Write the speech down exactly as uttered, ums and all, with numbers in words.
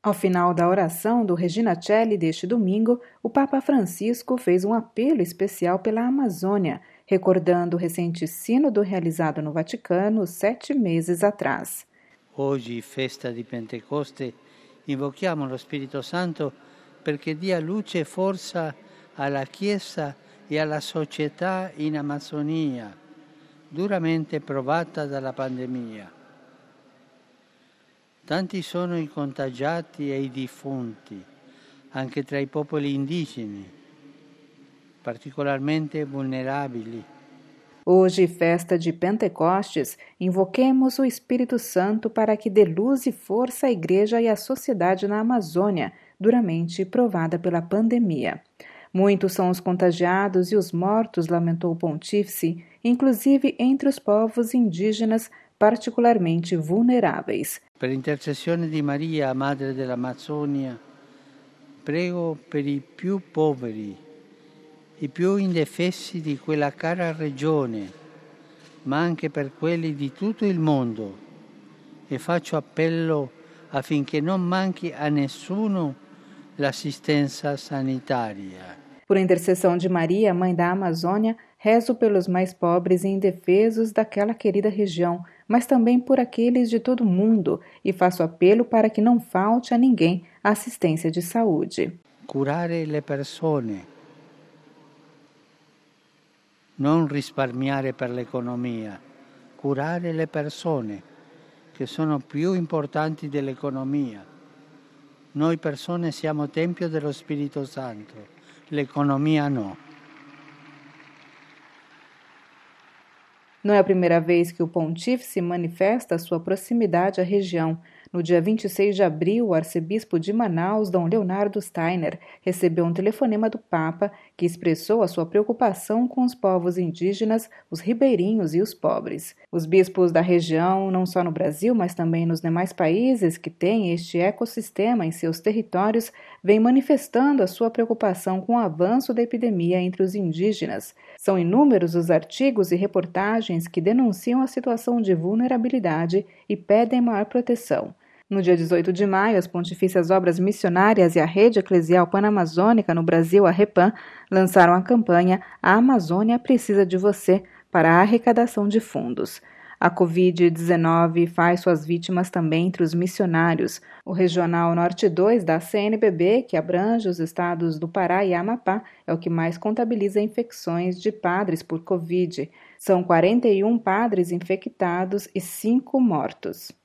Ao final da oração do Regina Coeli deste domingo, o Papa Francisco fez um apelo especial pela Amazônia, recordando o recente sínodo realizado no Vaticano sete meses atrás. Oggi, festa di Pentecoste, invochiamo lo Spirito Santo perché dia luce e forza alla Chiesa e alla società in Amazzonia, duramente provata dalla pandemia. Tanti sono i contagiati e i defunti, anche tra i popoli indigeni, particolarmente vulnerabili. Hoje, festa de Pentecostes, invoquemos o Espírito Santo para que dê luz e força à Igreja e à sociedade na Amazônia, duramente provada pela pandemia. Muitos são os contagiados e os mortos, lamentou o pontífice, inclusive entre os povos indígenas particularmente vulneráveis. Per intercessione di Maria, Madre dell'Amazzonia, prego per i più poveri, i più indefessi di quella cara regione, ma anche per quelli di tutto il mondo, e faccio appello affinché non manchi a nessuno l'assistenza sanitaria. Por intercessão de Maria, Mãe da Amazônia, rezo pelos mais pobres e indefesos daquela querida região, mas também por aqueles de todo o mundo, e faço apelo para que não falte a ninguém a assistência de saúde. Curare le persone, non risparmiare per l'economia, curare le persone, che sono più importanti dell'economia. Noi persone siamo tempio dello Spirito Santo, l'economia no. Não é a primeira vez que o pontífice manifesta sua proximidade à região. No dia vinte e seis de abril, o arcebispo de Manaus, Dom Leonardo Steiner, recebeu um telefonema do Papa que expressou a sua preocupação com os povos indígenas, os ribeirinhos e os pobres. Os bispos da região, não só no Brasil, mas também nos demais países que têm este ecossistema em seus territórios, vêm manifestando a sua preocupação com o avanço da epidemia entre os indígenas. São inúmeros os artigos e reportagens que denunciam a situação de vulnerabilidade e pedem maior proteção. No dia dezoito de maio, as Pontifícias Obras Missionárias e a Rede Eclesial Panamazônica no Brasil, a REPAM, lançaram a campanha A Amazônia Precisa de Você para a arrecadação de fundos. A covid dezenove faz suas vítimas também entre os missionários. O Regional Norte dois da C N B B, que abrange os estados do Pará e Amapá, é o que mais contabiliza infecções de padres por Covid. São quarenta e um padres infectados e cinco mortos.